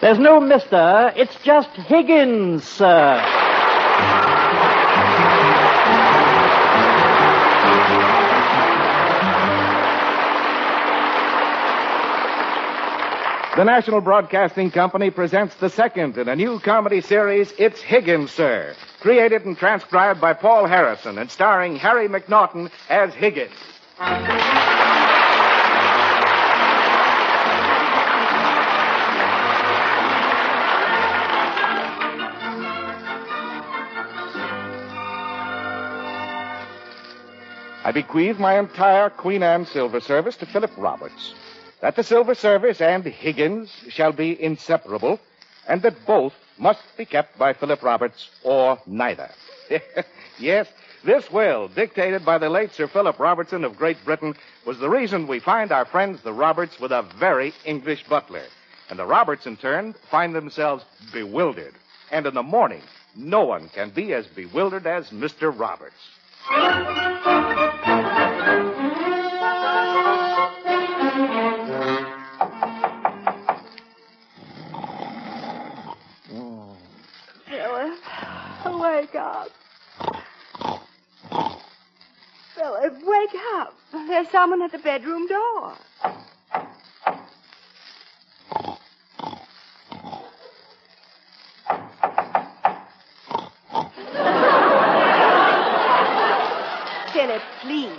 There's no Mr. It's just Higgins, sir. The National Broadcasting Company presents the second in a new comedy series, It's Higgins, Sir. Created and transcribed by Paul Harrison and starring Harry McNaughton as Higgins. I bequeath my entire Queen Anne silver service to Philip Roberts. That the silver service and Higgins shall be inseparable, and that both must be kept by Philip Roberts or neither. Yes, this will, dictated by the late Sir Philip Robertson of Great Britain, was the reason we find our friends the Roberts with a very English butler. And the Roberts, in turn, find themselves bewildered. And in the morning, no one can be as bewildered as Mr. Roberts. Wake up. Philip, wake up. There's someone at the bedroom door. Philip, please.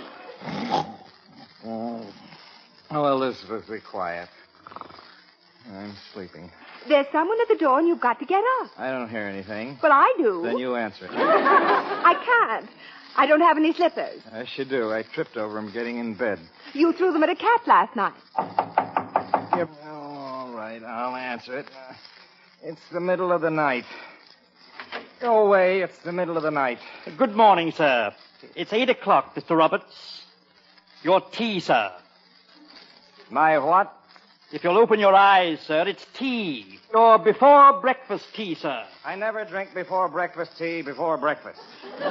Oh, Elizabeth, be quiet. I'm sleeping. There's someone at the door and you've got to get up. I don't hear anything. Well, I do. Then you answer. I can't. I don't have any slippers. Yes, you do. I tripped over them getting in bed. You threw them at a cat last night. Yep. Oh, all right, I'll answer it. It's the middle of the night. Go away. It's the middle of the night. Good morning, sir. It's 8 o'clock, Mr. Roberts. Your tea, sir. My what? If you'll open your eyes, sir, it's tea. Your before breakfast tea, sir. I never drink before breakfast tea before breakfast. Bring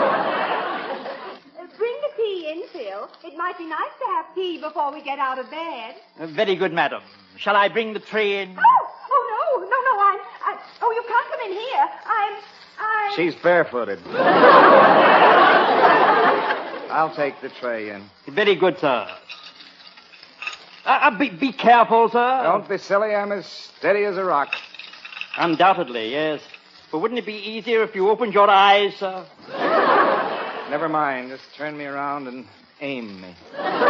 the tea in, Phil. It might be nice to have tea before we get out of bed. Very good, madam. Shall I bring the tray in? No. Oh, you can't come in here. She's barefooted. I'll take the tray in. Very good, sir. Be careful, sir. Don't be silly. I'm as steady as a rock. Undoubtedly, yes. But wouldn't it be easier if you opened your eyes, sir? Never mind. Just turn me around and aim me.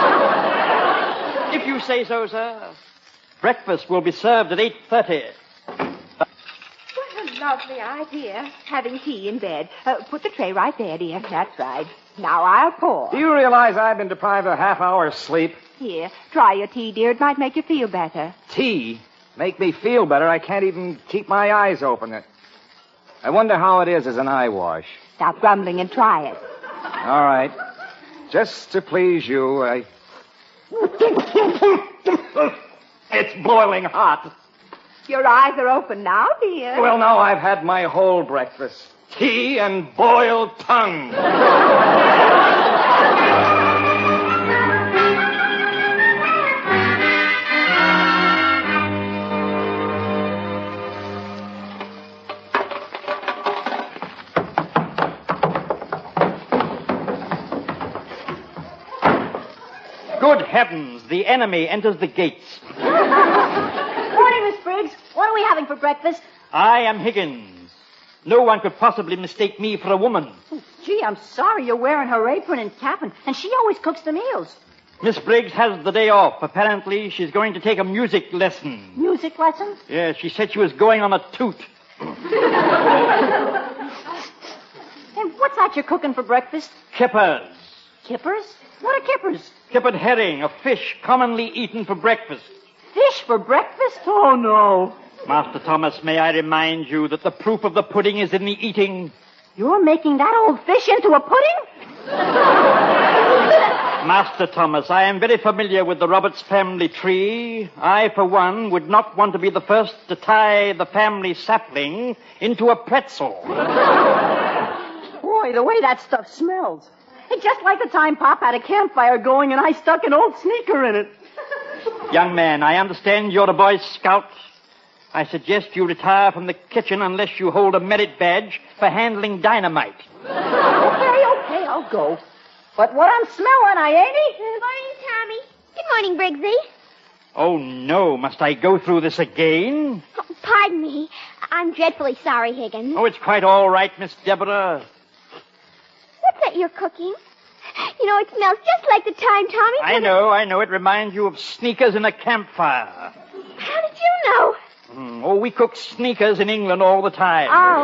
If you say so, sir. Breakfast will be served at 8:30. What a lovely idea, having tea in bed. Put the tray right there, dear. That's right. Now I'll pour. Do you realize I've been deprived of a half hour's sleep? Here, try your tea, dear. It might make you feel better. Tea? Make me feel better? I can't even keep my eyes open. I wonder how it is as an eye wash. Stop grumbling and try it. All right. Just to please you, It's boiling hot. Your eyes are open now, dear. Well, now I've had my whole breakfast. Tea and boiled tongue. Good heavens, the enemy enters the gates. Morning, Miss Briggs. What are we having for breakfast? I am Higgins. No one could possibly mistake me for a woman. Oh, gee, I'm sorry you're wearing her apron and cap, and she always cooks the meals. Miss Briggs has the day off. Apparently, she's going to take a music lesson. Music lessons? Yes, she said she was going on a toot. And what's that you're cooking for breakfast? Kippers. Kippers? What are kippers? Kippered herring, a fish commonly eaten for breakfast. Fish for breakfast? Oh, no. Master Thomas, may I remind you that the proof of the pudding is in the eating. You're making that old fish into a pudding? Master Thomas, I am very familiar with the Roberts family tree. I, for one, would not want to be the first to tie the family sapling into a pretzel. Boy, the way that stuff smells. It's just like the time Pop had a campfire going and I stuck an old sneaker in it. Young man, I understand you're a Boy Scout. I suggest you retire from the kitchen unless you hold a merit badge for handling dynamite. Okay, I'll go. But what I'm smelling, I ain't he? Good morning, Tommy. Good morning, Briggsy. Oh, no. Must I go through this again? Oh, pardon me. I'm dreadfully sorry, Higgins. Oh, it's quite all right, Miss Deborah. What's that you're cooking? You know, it smells just like the time Tommy... I know. It reminds you of sneakers in a campfire. How did you know? Oh, we cook sneakers in England all the time. Oh.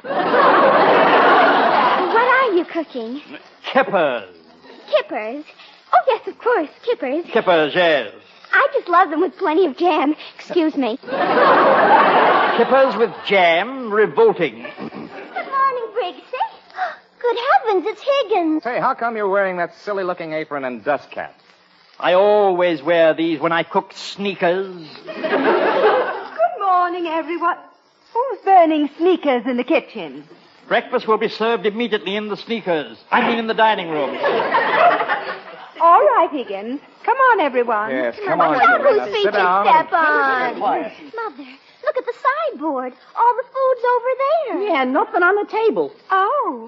What are you cooking? Kippers. Kippers? Oh, yes, of course, kippers. Kippers, yes. I just love them with plenty of jam. Excuse me. Kippers with jam, revolting. Good morning, Briggsy. Good heavens, it's Higgins. Say, how come you're wearing that silly-looking apron and dust cap? I always wear these when I cook sneakers. Good morning, everyone. Who's burning sneakers in the kitchen? Breakfast will be served immediately in the sneakers. I mean in the dining room. All right, Higgins. Come on, everyone. Yes, come on. Watch out Higgins. whose feet Sit you down. step on. Quiet. Mother, look at the sideboard. All the food's over there. Yeah, nothing on the table. Oh,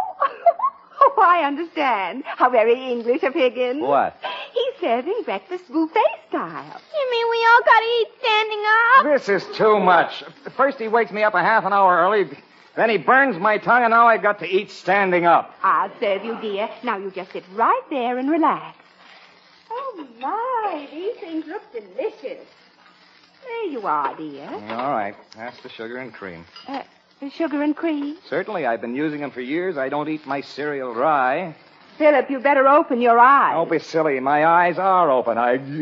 I understand. How very English of Higgins. What? He's serving breakfast buffet style. You mean we all gotta eat standing up? This is too much. First he wakes me up a half an hour early, then he burns my tongue, and now I got to eat standing up. I'll serve you, dear. Now you just sit right there and relax. Oh, my. These things look delicious. There you are, dear. All right. That's the sugar and cream. Sugar and cream. Certainly, I've been using them for years. I don't eat my cereal dry. Philip, you better open your eyes. Don't be silly. My eyes are open.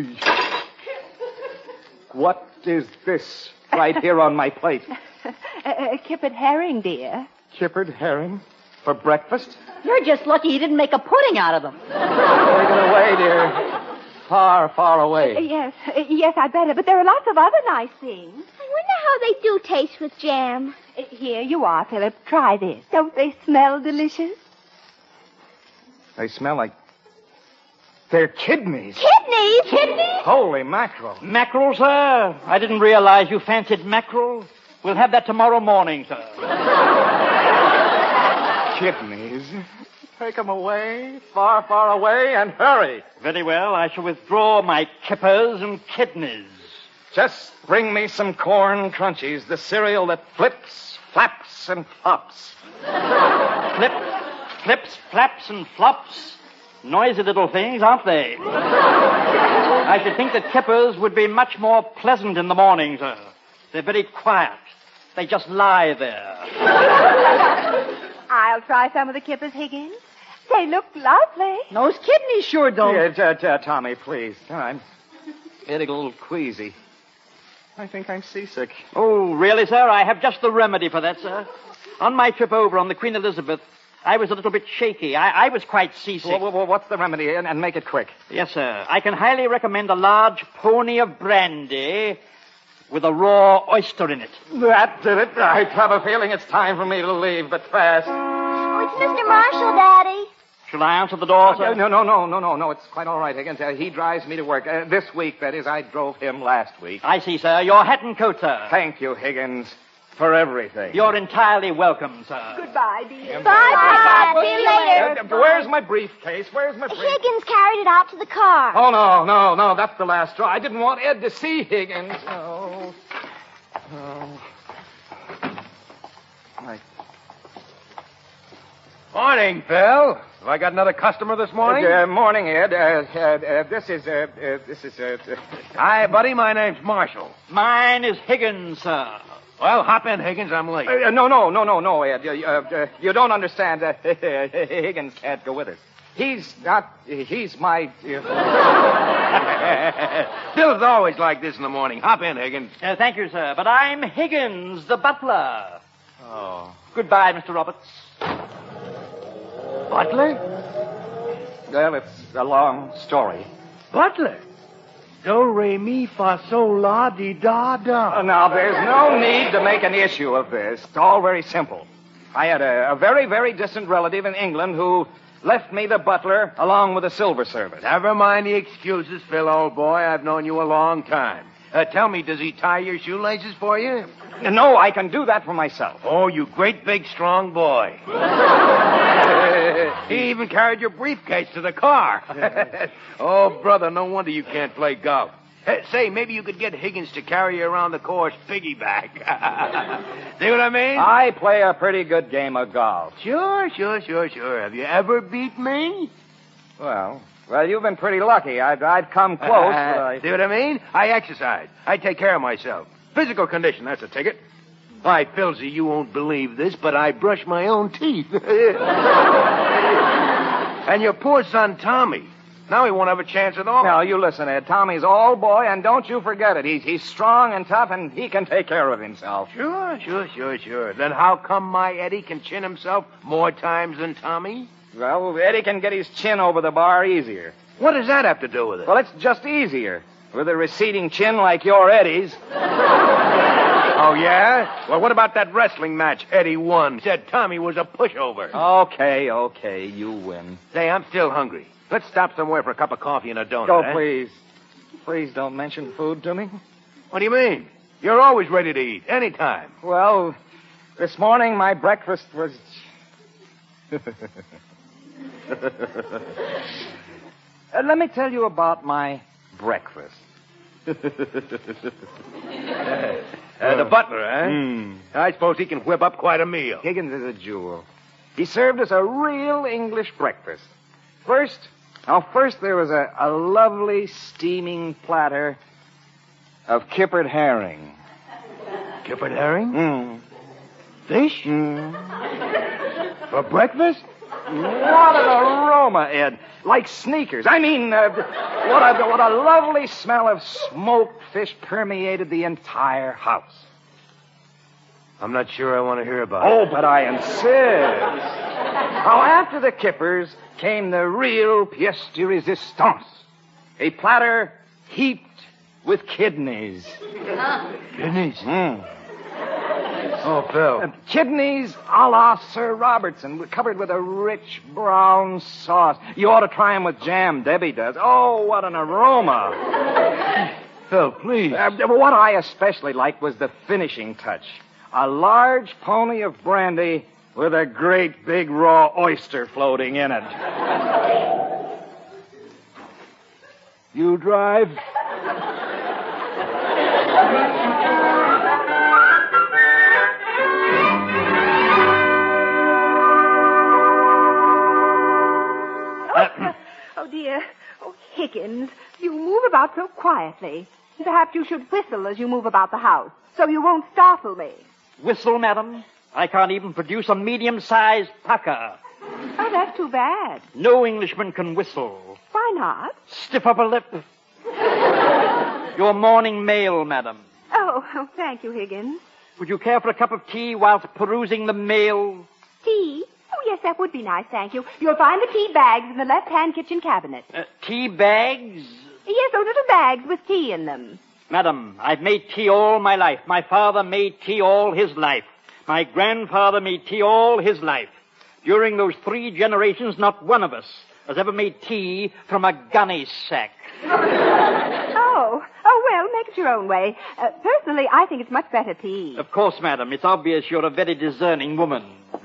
What is this right here on my plate? Kippered herring, dear. Kippered herring? For breakfast? You're just lucky you didn't make a pudding out of them. Take it away, dear. Far, far away. Yes, I better. But there are lots of other nice things. I wonder how they do taste with jam. Here you are, Philip. Try this. Don't they smell delicious? They smell like... They're kidneys. Kidneys? Kidneys? Holy mackerel. Mackerel, sir? I didn't realize you fancied mackerel. We'll have that tomorrow morning, sir. Kidneys. Take them away, far, far away, and hurry. Very well. I shall withdraw my kippers and kidneys. Just bring me some corn crunchies, the cereal that flips, flaps, and flops. Flips, flaps, and flops. Noisy little things, aren't they? I should think that kippers would be much more pleasant in the morning, sir. They're very quiet. They just lie there. I'll try some of the kippers, Higgins. They look lovely. Those kidneys sure don't. Tommy, please. I'm getting a little queasy. I think I'm seasick. Oh, really, sir? I have just the remedy for that, sir. On my trip over on the Queen Elizabeth, I was a little bit shaky. I was quite seasick. What's the remedy? And make it quick. Yes, sir. I can highly recommend a large pony of brandy with a raw oyster in it. That did it. I have a feeling it's time for me to leave, but fast. Oh, it's Mr. Marshall, Daddy. Shall I answer the door, sir? No. It's quite all right, Higgins. He drives me to work. This week, that is. I drove him last week. I see, sir. Your hat and coat, sir. Thank you, Higgins, for everything. You're entirely welcome, sir. Goodbye, dear. Bye, Pop. See you later. Where's my briefcase? Higgins carried it out to the car. Oh, no. That's the last straw. I didn't want Ed to see Higgins. Oh. Morning, Phil. Have I got another customer this morning? Morning, Ed. This is. Hi, buddy. My name's Marshall. Mine is Higgins, sir. Well, hop in, Higgins. I'm late. No, Ed. You don't understand. Higgins can't go with us. He's my... Phil's always like this in the morning. Hop in, Higgins. Thank you, sir. But I'm Higgins, the butler. Oh. Goodbye, Mr. Roberts. Butler? Well, it's a long story. Butler? Do, re, mi, fa, sol, la, di, da, da. Now, there's no need to make an issue of this. It's all very simple. I had a very, very distant relative in England who left me the butler along with the silver service. Never mind the excuses, Phil, old boy. I've known you a long time. Tell me, does he tie your shoelaces for you? No, I can do that for myself. Oh, you great big strong boy. He even carried your briefcase to the car. Oh, brother, no wonder you can't play golf. Say, maybe you could get Higgins to carry you around the course piggyback. See what I mean? I play a pretty good game of golf. Sure. Have you ever beat me? Well, you've been pretty lucky. I've come close, but I... See what I mean? I exercise. I take care of myself. Physical condition, that's a ticket. Why, Philsy, you won't believe this, but I brush my own teeth. And your poor son, Tommy. Now he won't have a chance at all. Now, you listen, Ed. Tommy's all boy, and don't you forget it. He's strong and tough, and he can take care of himself. Sure. Then how come my Eddie can chin himself more times than Tommy? Well, Eddie can get his chin over the bar easier. What does that have to do with it? Well, it's just easier. With a receding chin like your Eddie's. Oh, yeah? Well, what about that wrestling match Eddie won? Said Tommy was a pushover. Okay, you win. Say, I'm still hungry. Let's stop somewhere for a cup of coffee and a donut. Go, please. Please don't mention food to me. What do you mean? You're always ready to eat, anytime. Well, this morning my breakfast was... Let me tell you about my breakfast. The butler, eh? I suppose he can whip up quite a meal. Higgins is a jewel. He served us a real English breakfast. First there was a lovely steaming platter of kippered herring. Kippered herring? Fish? For breakfast? What an aroma, Ed. Like sneakers. I mean, what a lovely smell of smoked fish permeated the entire house. I'm not sure I want to hear about it. Oh, but I insist. Now, after the kippers came the real pièce de résistance. A platter heaped with kidneys. Kidneys? Oh, Phil. Kidneys a la Sir Robertson, covered with a rich brown sauce. You ought to try them with jam. Debbie does. Oh, what an aroma. Phil, please. What I especially liked was the finishing touch. A large pony of brandy with a great big raw oyster floating in it. You drive? Oh, dear. Oh, Higgins, you move about so quietly. Perhaps you should whistle as you move about the house, so you won't startle me. Whistle, madam? I can't even produce a medium-sized pucker. Oh, that's too bad. No Englishman can whistle. Why not? Stiff upper lip. Your morning mail, madam. Oh, thank you, Higgins. Would you care for a cup of tea whilst perusing the mail? Tea? Oh, yes, that would be nice, thank you. You'll find the tea bags in the left-hand kitchen cabinet. Tea bags? Yes, those little bags with tea in them. Madam, I've made tea all my life. My father made tea all his life. My grandfather made tea all his life. During those 3 generations, not one of us has ever made tea from a gunny sack. Oh, well, make it your own way. Personally, I think it's much better tea. Of course, madam. It's obvious you're a very discerning woman.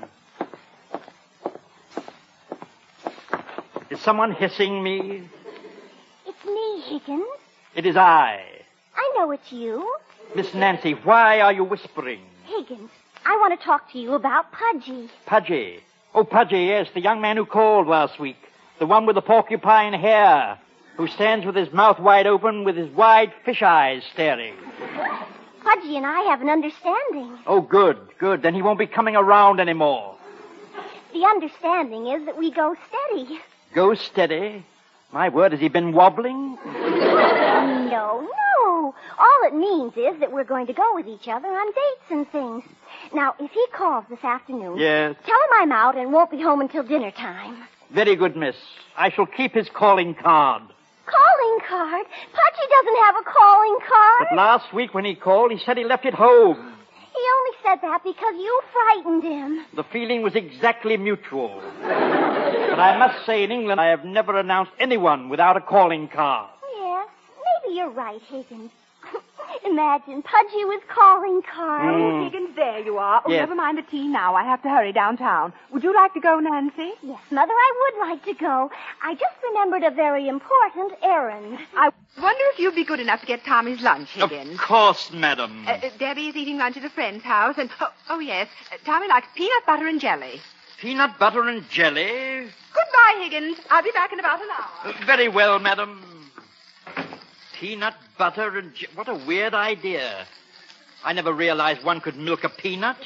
Is someone hissing me? It's me, Higgins. It is I. I know it's you. Miss Nancy, why are you whispering? Higgins, I want to talk to you about Pudgy. Pudgy. Oh, Pudgy, yes, the young man who called last week. The one with the porcupine hair, who stands with his mouth wide open with his wide fish eyes staring. Pudgy and I have an understanding. Oh, good. Then he won't be coming around anymore. The understanding is that we go steady. Go steady? My word, has he been wobbling? No. All it means is that we're going to go with each other on dates and things. Now, if he calls this afternoon... Yes? Tell him I'm out and won't be home until dinner time. Very good, miss. I shall keep his calling card. Calling card? Pudgy doesn't have a calling card. But last week when he called, he said he left it home. He only said that because you frightened him. The feeling was exactly mutual. But I must say, in England, I have never announced anyone without a calling card. Yes, maybe you're right, Higgins. Imagine, Pudgy was calling Carl. Oh, Higgins, there you are. Oh, Yes. never mind the tea now. I have to hurry downtown. Would you like to go, Nancy? Yes, Mother, I would like to go. I just remembered a very important errand. I wonder if you'd be good enough to get Tommy's lunch, Of Higgins. course, madam. Debbie is eating lunch at a friend's house, and yes, Tommy likes peanut butter and jelly. Peanut butter and jelly? Goodbye, Higgins. I'll be back in about an hour. Very well, madam. Peanut butter and what a weird idea. I never realized one could milk a peanut.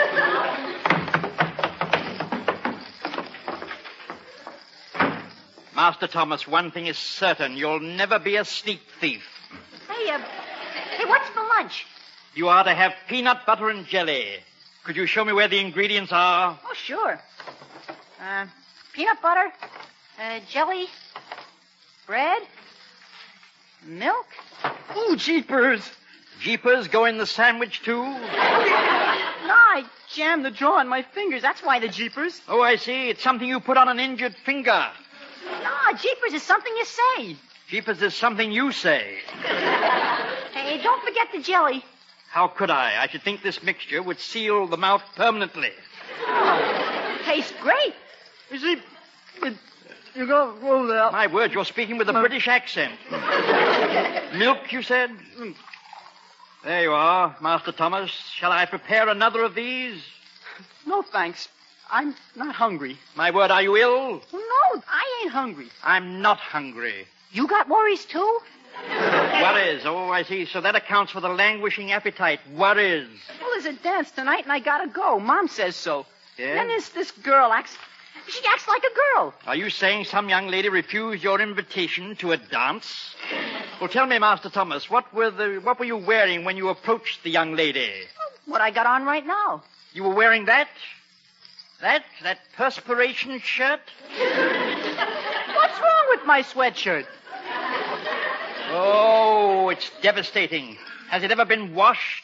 Master Thomas, one thing is certain. You'll never be a sneak thief. Hey, what's for lunch? You are to have peanut butter and jelly. Could you show me where the ingredients are? Oh, sure. Peanut butter, jelly, bread, milk. Ooh, jeepers. Jeepers go in the sandwich, too? No, I jammed the drawer on my fingers. That's why the jeepers. Oh, I see. It's something you put on an injured finger. No, jeepers is something you say. Jeepers is something you say. Hey, don't forget the jelly. How could I? I should think this mixture would seal the mouth permanently. Tastes great. You see, you go roll out. My word, you're speaking with a British accent. Milk, you said? There you are, Master Thomas. Shall I prepare another of these? No, thanks. I'm not hungry. My word, are you ill? No, I ain't hungry. I'm not hungry. You got worries, too? Worries. Oh, I see. So that accounts for the languishing appetite. Worries. Well, there's a dance tonight, and I gotta go. Mom says so. Yeah? Then this girl she acts like a girl. Are you saying some young lady refused your invitation to a dance? Well, tell me, Master Thomas, what were you wearing when you approached the young lady? What I got on right now. You were wearing that? That perspiration shirt? What's wrong with my sweatshirt? Oh, it's devastating. Has it ever been washed?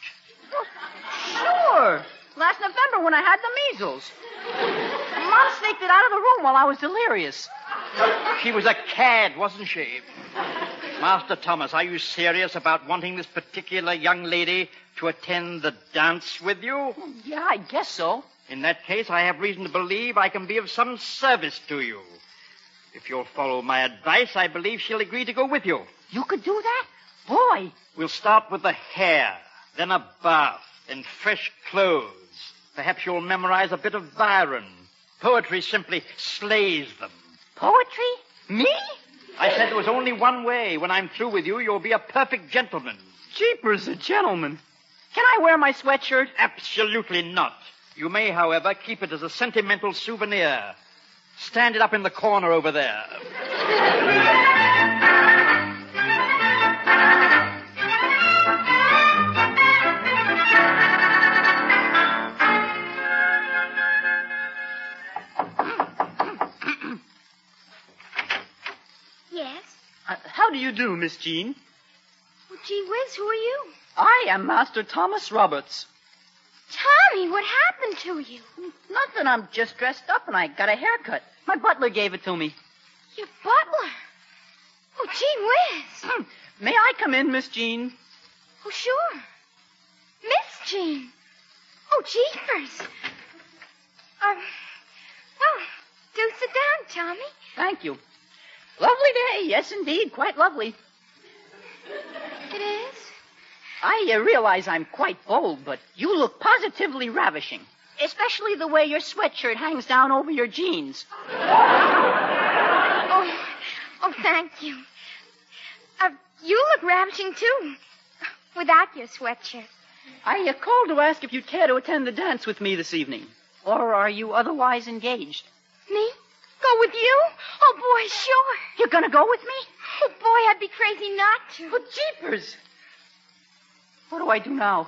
Sure. Last November when I had the measles. Mom snaked it out of the room while I was delirious. She was a cad, wasn't she? Master Thomas, are you serious about wanting this particular young lady to attend the dance with you? Yeah, I guess so. In that case, I have reason to believe I can be of some service to you. If you'll follow my advice, I believe she'll agree to go with you. You could do that? Boy. We'll start with the hair, then a bath, then fresh clothes. Perhaps you'll memorize a bit of Byron. Poetry simply slays them. Poetry? Me? I said there was only one way. When I'm through with you, you'll be a perfect gentleman. Jeepers, a gentleman. Can I wear my sweatshirt? Absolutely not. You may, however, keep it as a sentimental souvenir. Stand it up in the corner over there. Yes? How do you do, Miss Jean? Oh, gee whiz, who are you? I am Master Thomas Roberts. Tommy, what happened to you? Nothing. I'm just dressed up and I got a haircut. My butler gave it to me. Your butler? Oh, gee whiz. May I come in, Miss Jean? Oh, sure. Miss Jean. Oh, jeepers. Well, do sit down, Tommy. Thank you. Lovely day. Yes, indeed. Quite lovely. It is? I realize I'm quite bold, but you look positively ravishing. Especially the way your sweatshirt hangs down over your jeans. Oh, thank you. You look ravishing, too. Without your sweatshirt. I called to ask if you'd care to attend the dance with me this evening. Or are you otherwise engaged? Me? Go with you? Oh, boy, sure. You're going to go with me? Oh, boy, I'd be crazy not to. But jeepers. What do I do now?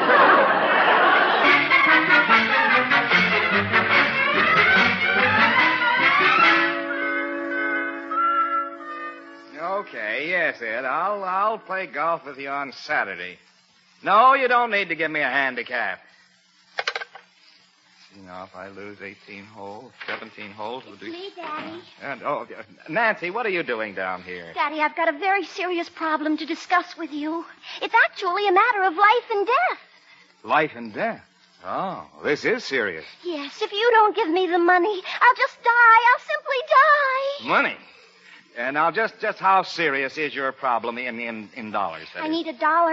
Okay, yes, Ed. I'll play golf with you on Saturday. No, you don't need to give me a handicap. easy now. If I lose 18 holes, 17 holes, it'll be... Me, Daddy. And, Nancy, what are you doing down here? Daddy, I've got a very serious problem to discuss with you. It's actually a matter of life and death. Life and death? Oh, this is serious. Yes, if you don't give me the money, I'll just die. I'll simply die. Money? And now, just how serious is your problem in dollars? I need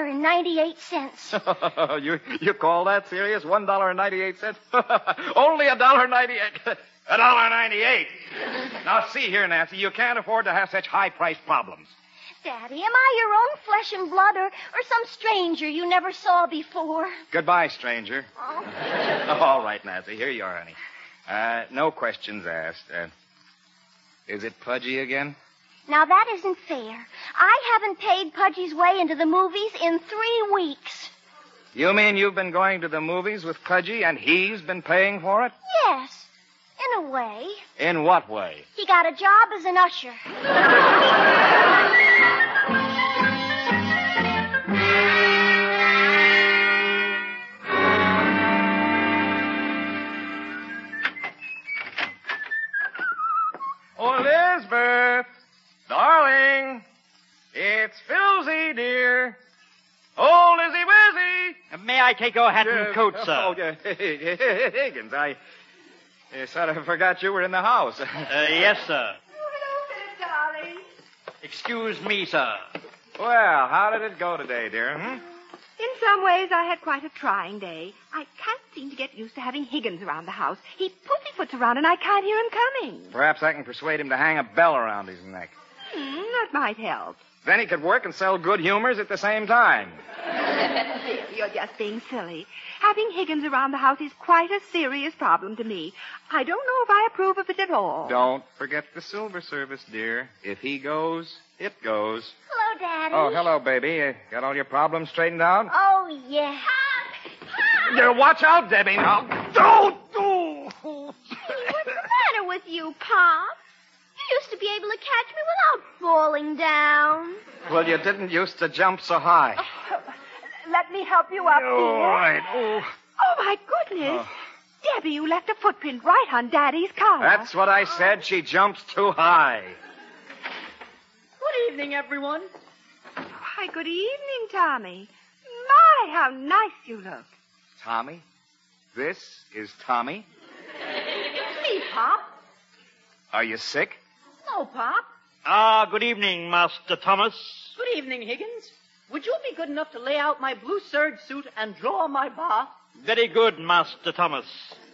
$1.98. You call that serious? $1.98? Only $1.98. $1.98. Now, see here, Nancy, you can't afford to have such high-priced problems. Daddy, am I your own flesh and blood or some stranger you never saw before? Goodbye, stranger. Oh. All right, Nancy, here you are, honey. No questions asked. Is it Pudgy again? Now, that isn't fair. I haven't paid Pudgy's way into the movies in 3 weeks. You mean you've been going to the movies with Pudgy and he's been paying for it? Yes, in a way. In what way? He got a job as an usher. Oh, Elizabeth, darling, it's Philzy, dear. Oh, Lizzie Wizzy. May I take your hat and coat, sir? Oh, Higgins, I sort of forgot you were in the house. Yes, sir. Oh, hello, Philip, darling. Excuse me, sir. Well, how did it go today, dear? In some ways, I had quite a trying day. I can't seem to get used to having Higgins around the house. He pussyfoots around and I can't hear him coming. Perhaps I can persuade him to hang a bell around his neck. That might help. Then he could work and sell good humors at the same time. You're just being silly. Having Higgins around the house is quite a serious problem to me. I don't know if I approve of it at all. Don't forget the silver service, dear. If he goes, it goes. Hello, Daddy. Oh, hello, baby. Got all your problems straightened out? Oh, yeah. Watch out, Debbie, now. Don't! What's the matter with you, Pop? You used to be able to catch me without falling down. Well, you didn't used to jump so high. Let me help you up, All dear. right. Oh. Oh, my goodness. Debbie, you left a footprint right on Daddy's car. That's what I said. She jumps too high. Good evening, everyone. Why, good evening, Tommy. My, how nice you look. Tommy? This is Tommy? It's me, Pop. Are you sick? No, Pop. Good evening, Master Thomas. Good evening, Higgins. Would you be good enough to lay out my blue serge suit and draw my bar? Very good, Master Thomas.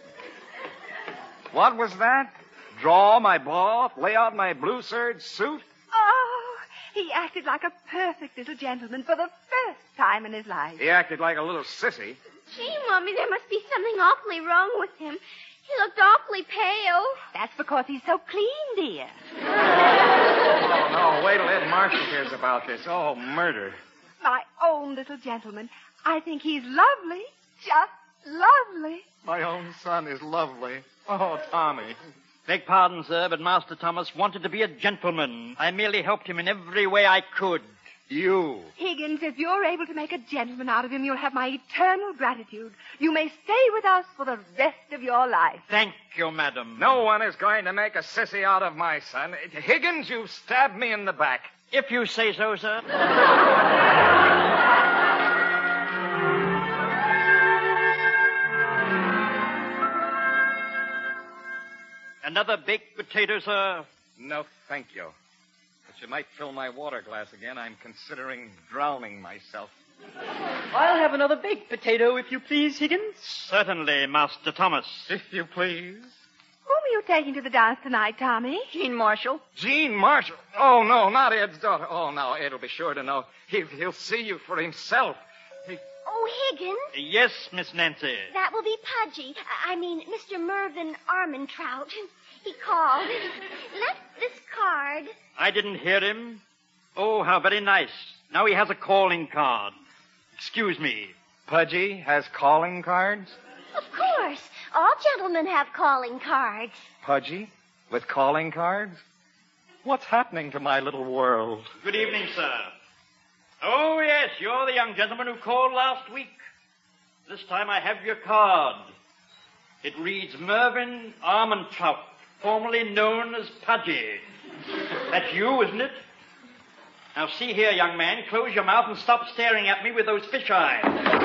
What was that? Draw my ball, lay out my blue serge suit? Oh, he acted like a perfect little gentleman for the first time in his life. He acted like a little sissy. Gee, Mommy, there must be something awfully wrong with him. He looked awfully pale. That's because he's so clean, dear. Oh, no, wait till Ed Marshall hears about this. Oh, murder. My own little gentleman. I think he's lovely. Just lovely. My own son is lovely. Oh, Tommy. Beg pardon, sir, but Master Thomas wanted to be a gentleman. I merely helped him in every way I could. You. Higgins, if you're able to make a gentleman out of him, you'll have my eternal gratitude. You may stay with us for the rest of your life. Thank you, madam. No one is going to make a sissy out of my son. Higgins, you've stabbed me in the back. If you say so, sir. Another baked potato, sir? No, thank you. But you might fill my water glass again. I'm considering drowning myself. I'll have another baked potato, if you please, Higgins. Certainly, Master Thomas. If you please. Whom are you taking to the dance tonight, Tommy? Jean Marshall. Jean Marshall. Oh, no, not Ed's daughter. Oh, no, Ed will be sure to know. He'll see you for himself. Oh, Higgins, Yes, Miss Nancy. that will be Pudgy. I mean, Mr. Mervyn Armentrout. He called. Left this card. I didn't hear him. Oh, how very nice. Now he has a calling card. Excuse me. Pudgy has calling cards? Of course. All gentlemen have calling cards. Pudgy with calling cards? What's happening to my little world? Good evening, sir. Oh, yes, you're the young gentleman who called last week. This time I have your card. It reads Mervyn Armentrout, formerly known as Pudgy. That's you, isn't it? Now, see here, young man. Close your mouth and stop staring at me with those fish eyes.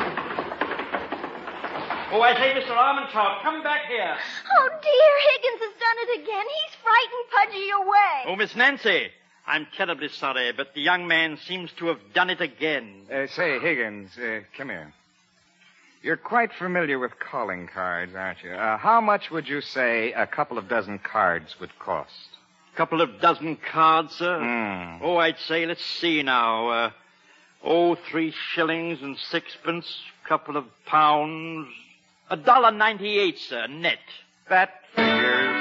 Oh, I say, Mr. Armentrout, come back here. Oh, dear, Higgins has done it again. He's frightened Pudgy away. Oh, Miss Nancy, I'm terribly sorry, but the young man seems to have done it again. Say, Higgins, come here. You're quite familiar with calling cards, aren't you? How much would you say a couple of dozen cards would cost? Couple of dozen cards, sir? Oh, I'd say, let's see now. 3 shillings and 6pence, couple of pounds. $1.98, sir, net. That figures.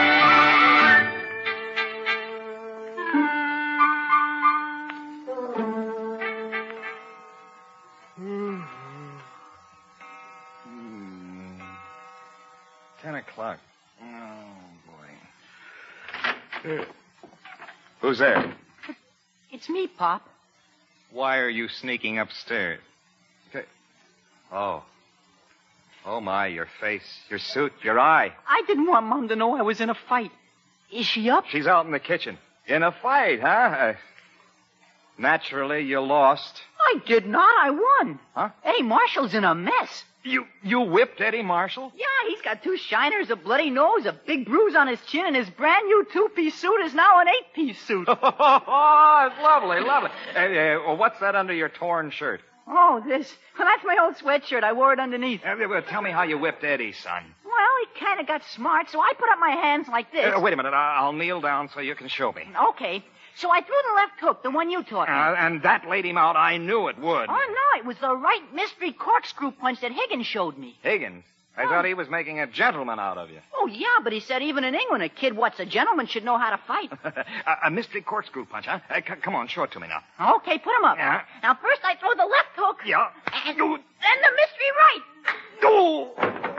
$10:00. Oh, boy. Who's there? It's me, Pop. Why are you sneaking upstairs? Oh, my, your face, your suit, your eye. I didn't want Mom to know I was in a fight. Is she up? She's out in the kitchen. In a fight, huh? Naturally, you lost. I did not. I won. Huh? Eddie Marshall's in a mess. You whipped Eddie Marshall? Yeah, he's got 2 shiners, a bloody nose, a big bruise on his chin, and his brand new 2-piece suit is now an 8-piece suit. Oh, it's lovely, lovely. What's that under your torn shirt? Oh, this. Well, that's my old sweatshirt. I wore it underneath. Tell me how you whipped Eddie, son. Well, he kind of got smart, so I put up my hands like this. Wait a minute. I'll kneel down so you can show me. Okay. So I threw the left hook, the one you taught me. And that laid him out. I knew it would. Oh, no, it was the right mystery corkscrew punch that Higgins showed me. Higgins? I thought he was making a gentleman out of you. Oh, yeah, but he said even in England, a kid what's a gentleman should know how to fight. A mystery corkscrew punch, huh? Come on, show it to me now. Okay, put him up. Yeah. Now, first I throw the left hook. Yeah. And then the mystery right. Oh.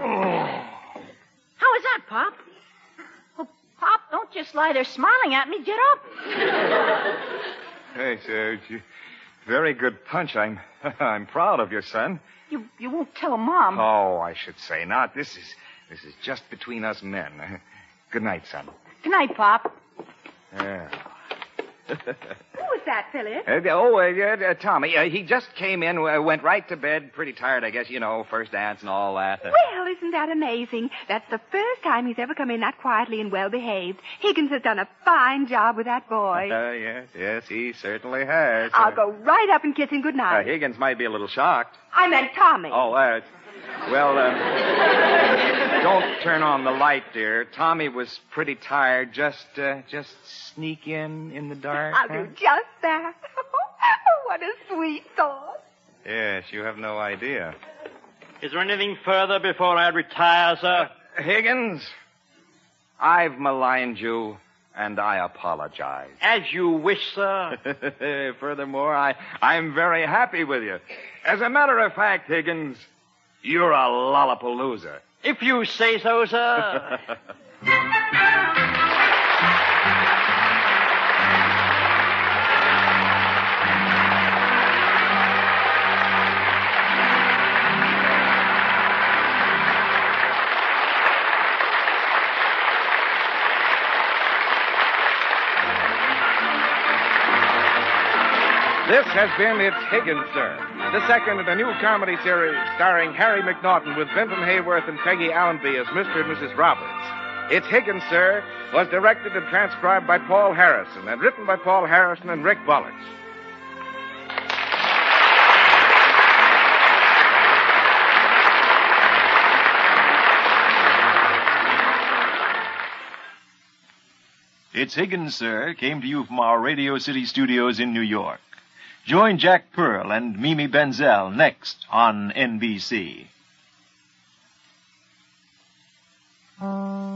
How was that, Pop? Oh, Pop, don't just lie there smiling at me. Get up. Hey, sir, very good punch. I'm proud of your son. You won't tell Mom. Oh, I should say not. This is just between us men. Good night, son. Good night, Pop. Yeah. Who was that, Philip? Tommy. He just came in, went right to bed, pretty tired, I guess. You know, first dance and all that. Well, isn't that amazing? That's the first time he's ever come in that quietly and well-behaved. Higgins has done a fine job with that boy. Yes, he certainly has. I'll go right up and kiss him goodnight. Higgins might be a little shocked. I meant Tommy. Oh, don't turn on the light, dear. Tommy was pretty tired. Just sneak in the dark. I'll do just that. What a sweet thought. Yes, you have no idea. Is there anything further before I retire, sir? Higgins, I've maligned you, and I apologize. As you wish, sir. Furthermore, I'm very happy with you. As a matter of fact, Higgins, you're a lollapalooza. If you say so, sir. This has been It's Higgins, Sir, the second in a new comedy series starring Harry McNaughton with Vinton Hayworth and Peggy Allenby as Mr. and Mrs. Roberts. It's Higgins, Sir was directed and transcribed by Paul Harrison and written by Paul Harrison and Rick Bullets. It's Higgins, Sir, came to you from our Radio City studios in New York. Join Jack Pearl and Mimi Benzel next on NBC.